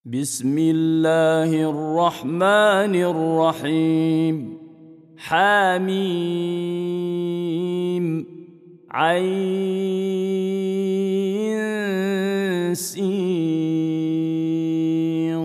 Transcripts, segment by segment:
بسم الله الرحمن الرحيم. حميم عين سين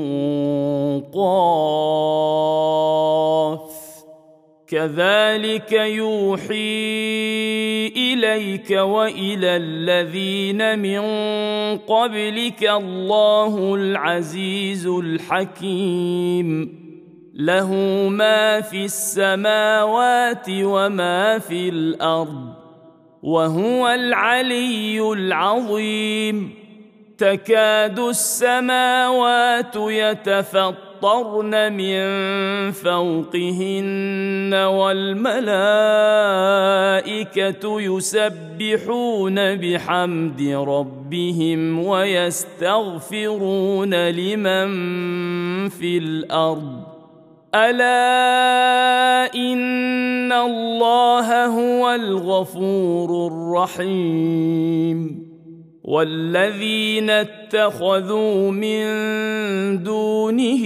قاف كذلك يوحي إليك وإلى الذين من قبلك الله العزيز الحكيم له ما في السماوات وما في الأرض وهو العلي العظيم. تكاد السماوات يتفطرن من فوقهن والملائكة يسبحون بحمد ربهم ويستغفرون لمن في الأرض ألا إن الله هو الغفور الرحيم. والذين اتخذوا من دونه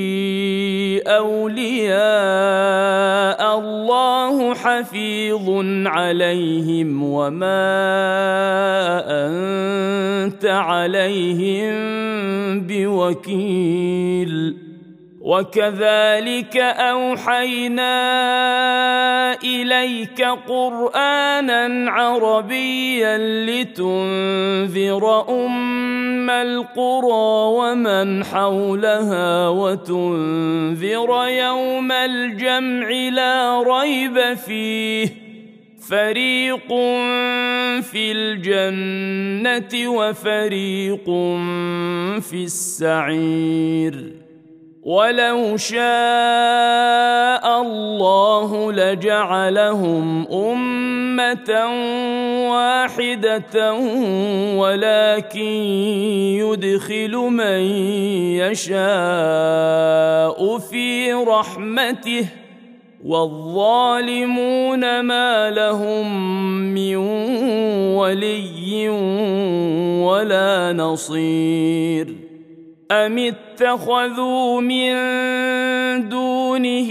أولياء الله حفيظ عليهم وما أنت عليهم بوكيل. وكذلك أوحينا إليك قرآنا عربيا لتنذر أم القرى ومن حولها وتنذر يوم الجمع لا ريب فيه فريق في الجنة وفريق في السعير. ولو شاء الله لجعلهم أمة واحدة ولكن يدخل من يشاء في رحمته والظالمون ما لهم من ولي ولا نصير. أم اتخذوا من دونه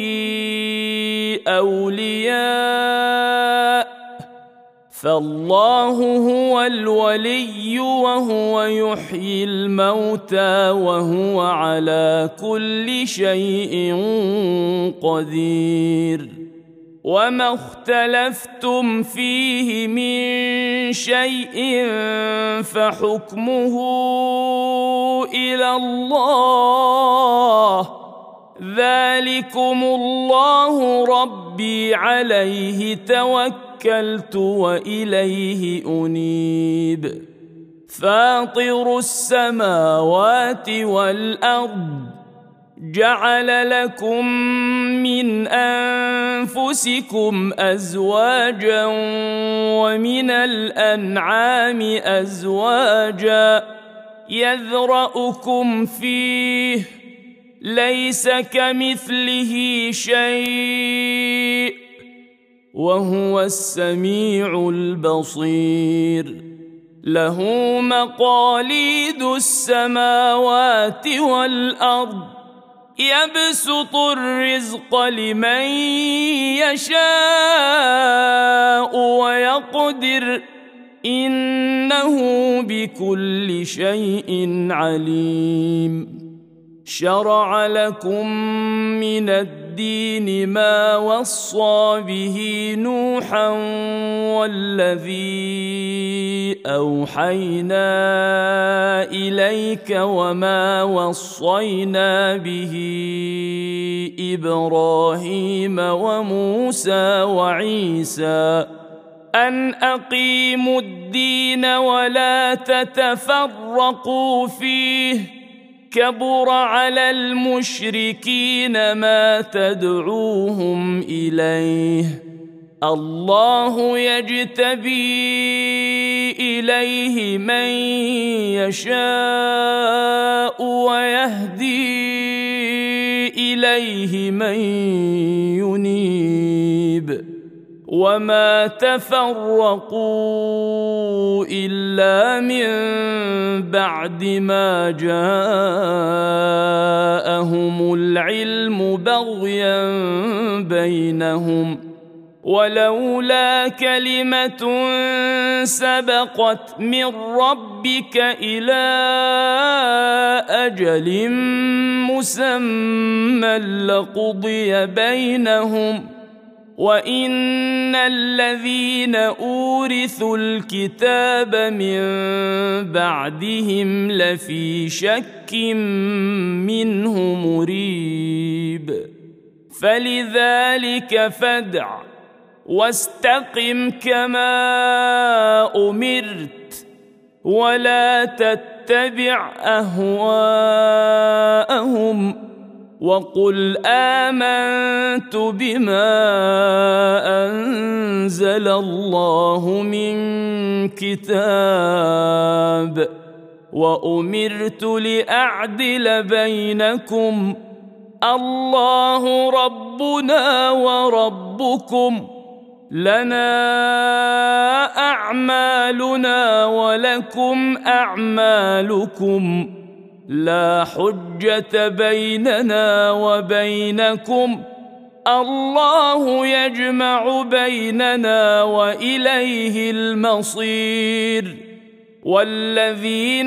أولياء فالله هو الولي وهو يحيي الموتى وهو على كل شيء قدير. وما اختلفتم فيه من شيء فحكمه إلى الله ذلكم الله ربي عليه توكلت وإليه أنيب. فاطر السماوات والأرض جعل لكم من أنفسكم أزواجا ومن الأنعام أزواجا يذرأكم فيه ليس كمثله شيء وهو السميع البصير. له مقاليد السماوات والأرض يبسط الرزق لمن يشاء ويقدر إنه بكل شيء عليم. شرع لكم من الدين ما وصى به نوحا والذي أوحينا إليك وما وصينا به إبراهيم وموسى وعيسى أن أقيموا الدين ولا تتفرقوا فيه كبر على المشركين ما تدعوهم إليه. الله يجتبي إليه من يشاء ويهدي إليه من ينيب. وما تفرقوا إلا من بعد ما جاءهم العلم بغيا بينهم ولولا كلمة سبقت من ربك إلى أجل مسمى لقضي بينهم وإن الذين أورثوا الكتاب من بعدهم لفي شك منه مريب فلذلك فادع واستقم كما أمرت ولا تتبع أهواءهم وقل آمنت بما أنزل الله من كتاب وأمرت لأعدل بينكم الله ربنا وربكم لنا أعمالنا ولكم أعمالكم لا حجة بيننا وبينكم الله يجمع بيننا وإليه المصير والذين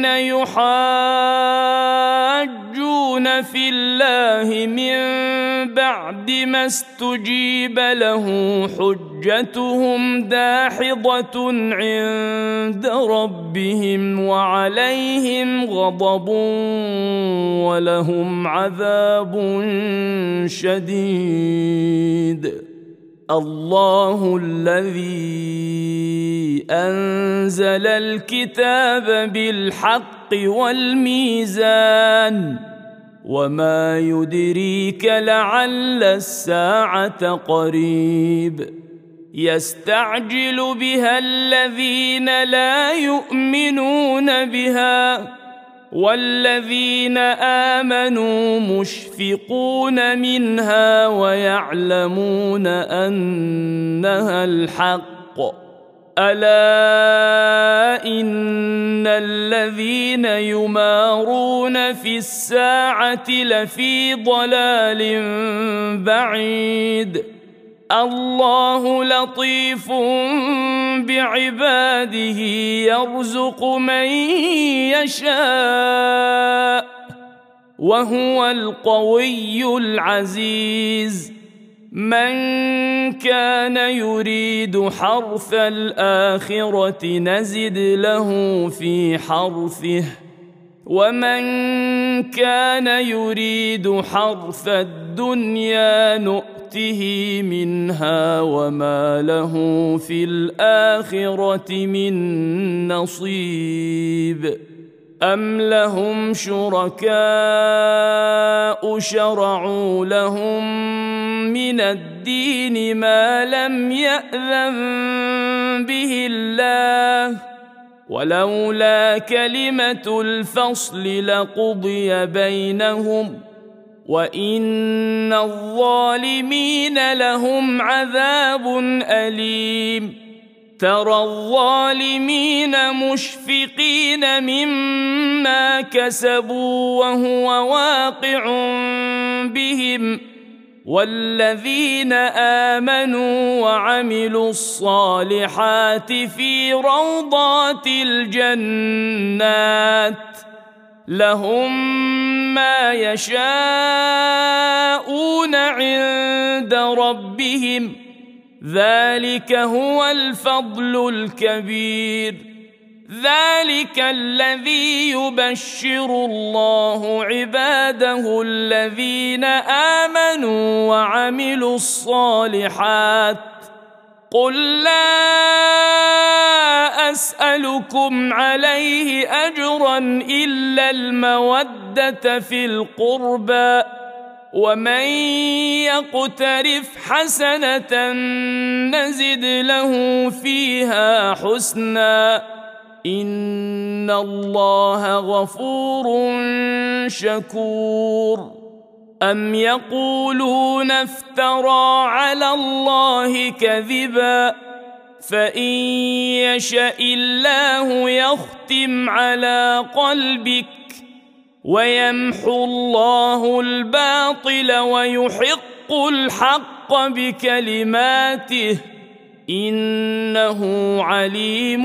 يحاجون في الله من بعد ما استجيب له حجتهم داحضة عند ربهم وعليهم غضب ولهم عذاب شديد الله الذي أنزل الكتاب بالحق والميزان وما يدريك لعل الساعة قريب يستعجل بها الذين لا يؤمنون بها والذين آمنوا مشفقون منها ويعلمون أنها الحق ألا إن الذين يمارون في الساعة لفي ضلال بعيد الله لطيف بعباده يرزق من يشاء وهو القوي العزيز من كان يريد حرث الآخرة نزد له في حرثه ومن كان يريد حرث الدنيا نؤته منها وما له في الآخرة من نصيب أم لهم شركاء شرعوا لهم من الدين ما لم يأذن به الله ولولا كلمة الفصل لقضي بينهم وإن الظالمين لهم عذاب أليم ترى الظالمين مشفقين مما كسبوا وهو واقع بهم والذين آمنوا وعملوا الصالحات في روضات الجنات لهم ما يشاءون عند ربهم ذلك هو الفضل الكبير ذلك الذي يبشر الله عباده الذين آمنوا وعملوا الصالحات قل لا أسألكم عليه أجرا إلا المودة في القربى ومن يقترف حسنة نزد له فيها حسنا إن الله غفور شكور أم يقولون افترى على الله كذبا فإن يشأ الله يختم على قلبك ويمحو الله الباطل ويحق الحق بكلماته إنه عليم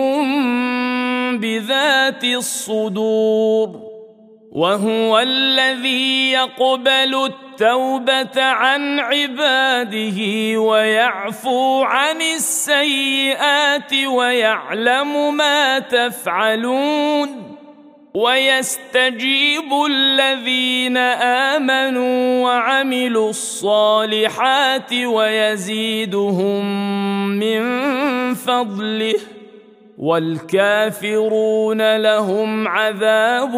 بذات الصدور وهو الذي يقبل التوبة عن عباده ويعفو عن السيئات ويعلم ما تفعلون ويستجيب الذين آمنوا وعملوا الصالحات ويزيدهم من فضله والكافرون لهم عذاب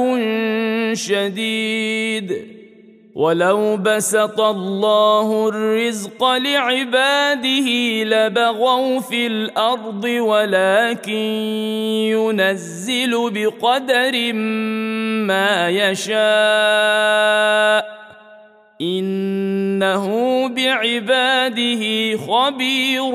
شديد ولو بسط الله الرزق لعباده لبغوا في الأرض ولكن ينزل بقدر ما يشاء إنه بعباده خبير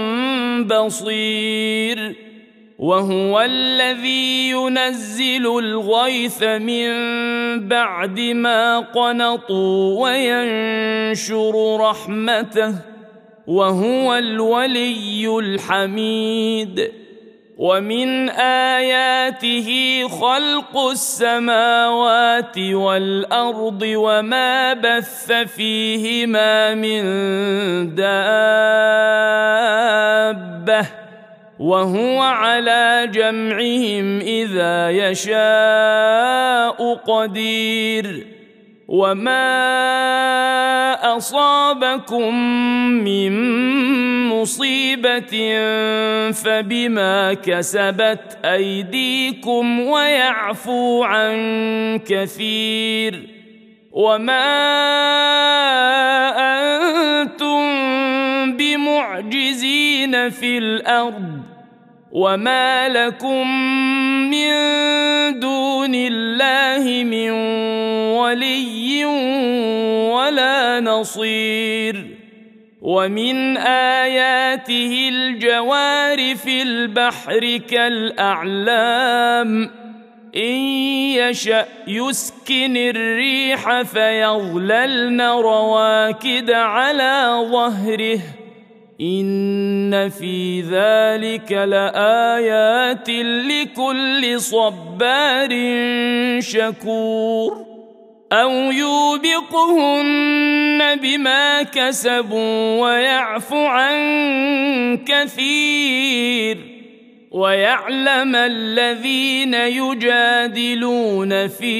بصير وهو الذي ينزل الغيث من بعد ما قنطوا وينشر رحمته وهو الولي الحميد ومن آياته خلق السماوات والأرض وما بث فيهما من دابة وهو على جمعهم إذا يشاء قدير وما أصابكم من مصيبة فبما كسبت أيديكم ويعفو عن كثير وما أنتم بمعجزين في الأرض وما لكم من دون الله من ولي ولا نصير ومن آياته الجوار في البحر كالأعلام إن يشأ يسكن الريح فيظللن رواكد على ظهره إن في ذلك لآيات لكل صبار شكور أو يوبقهن بما كسبوا ويعفو عن كثير ويعلم الذين يجادلون في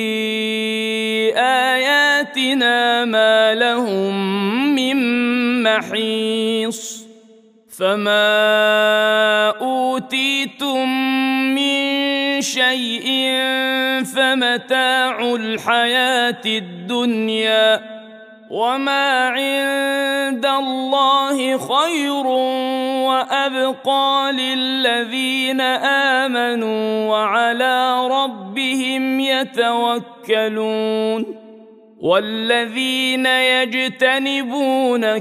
آياتنا ما لهم من محيص فما أوتيتم من شيء فمتاع الحياة الدنيا وما عند الله خير وأبقى للذين آمنوا وعلى ربهم يتوكلون والذين يجتنبون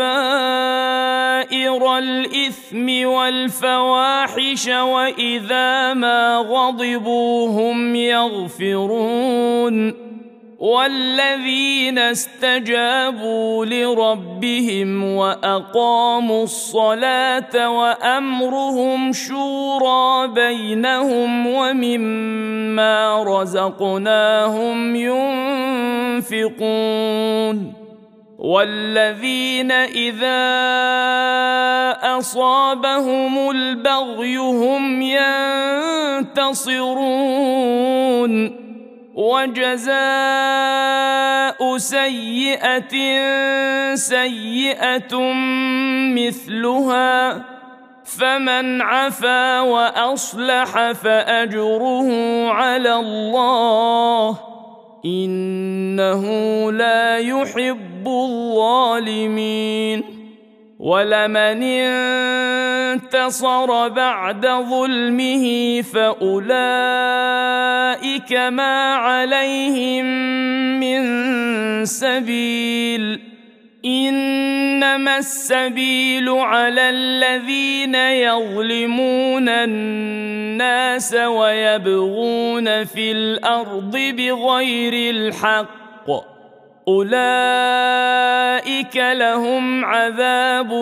كبائر الإثم والفواحش وإذا ما غضبوا هم يغفرون والذين استجابوا لربهم وأقاموا الصلاة وأمرهم شورى بينهم ومما رزقناهم ينفقون والذين إذا أصابهم البغي هم ينتصرون وجزاء سيئة سيئة مثلها فمن عفا وأصلح فأجره على الله إنه لا يحب الظالمين ولمن انتصر بعد ظلمه فأولئك ما عليهم من سبيل إنما السبيل على الذين يظلمون الناس ويبغون في الأرض بغير الحق أولئك لهم عذاب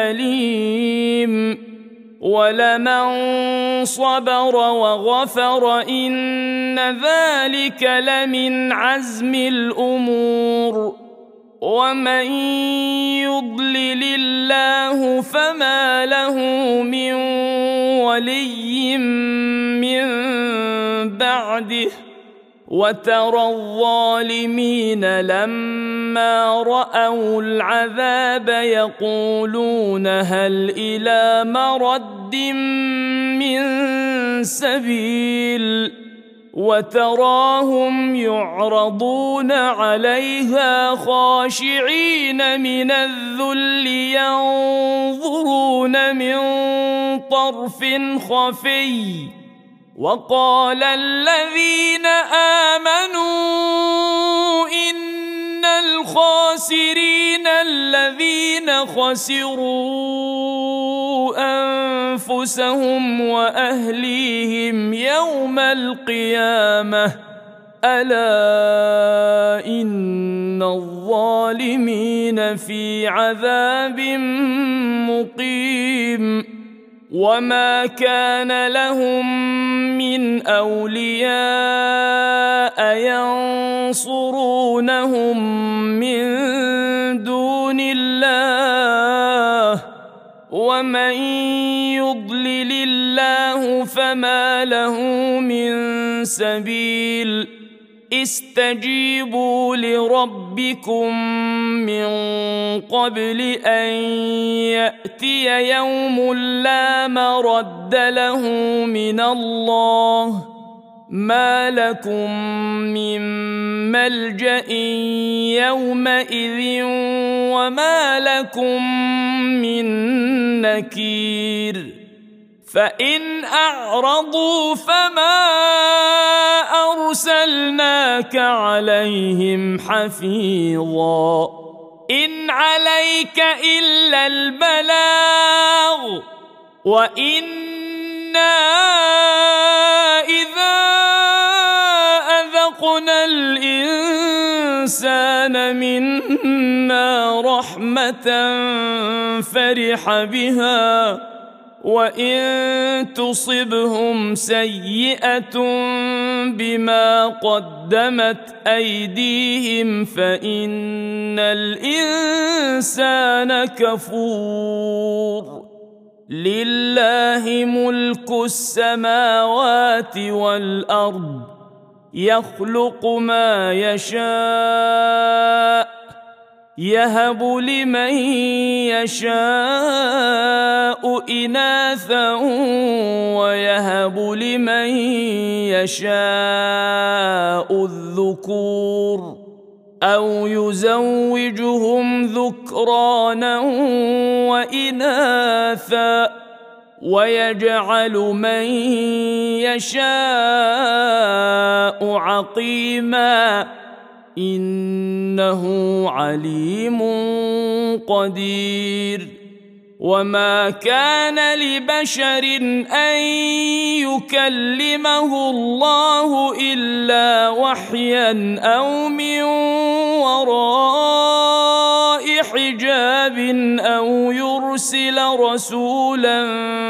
أليم ولمن صبر وغفر إن ذلك لمن عزم الأمور ومن يضلل الله فما له من ولي من بعده وترى الظالمين لما رأوا العذاب يقولون هل إلى مرد من سبيل وتراهم يعرضون عليها خاشعين من الذل ينظرون من طرف خفي وقال الذين آمنوا إن الخاسرين الذين خسروا أنفسهم وأهليهم يوم القيامة ألا إن الظالمين في عذاب مقيم وما كان لهم من أولياء ينصرونهم من دون الله ومن يضلل الله فما له من سبيل استجيبوا لربكم من قبل أن يأتي يوم لا مرد له من الله ما لكم من ملجأ يومئذ وما لكم من نكير فإن أعرضوا فما أرسلناك عليهم حفيظا إن عليك إلا البلاغ وإنا إذا أذقنا الإنسان منا رحمة فرح بها وإن تصبهم سيئة بما قدمت أيديهم فإن الإنسان كفور لله ملك السماوات والأرض يخلق ما يشاء يهب لمن يشاء إناثا ويهب لمن يشاء الذكور أو يزوجهم ذكرانا وإناثا ويجعل من يشاء عقيما إنه عليم قدير وما كان لبشر أن يكلمه الله إلا وحيا أو من وراء حجاب أو يرسل رسولا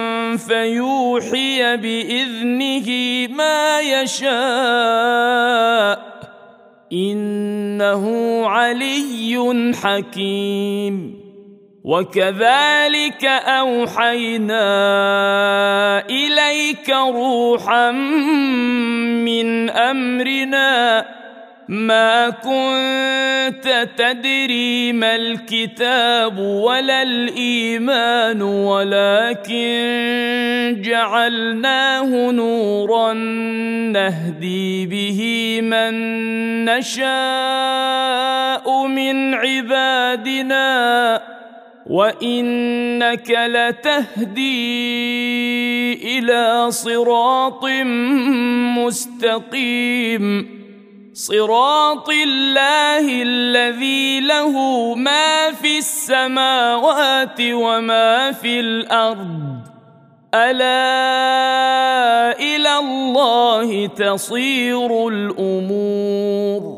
فيوحي بإذنه ما يشاء إنه علي حكيم وكذلك أوحينا إليك روحا من أمرنا ما كنت تدري ما الكتاب ولا الإيمان ولكن جعلناه نورا نهدي به من نشاء من عبادنا وإنك لتهدي إلى صراط مستقيم صراط الله الذي له ما في السماوات وما في الأرض ألا إلى الله تصير الأمور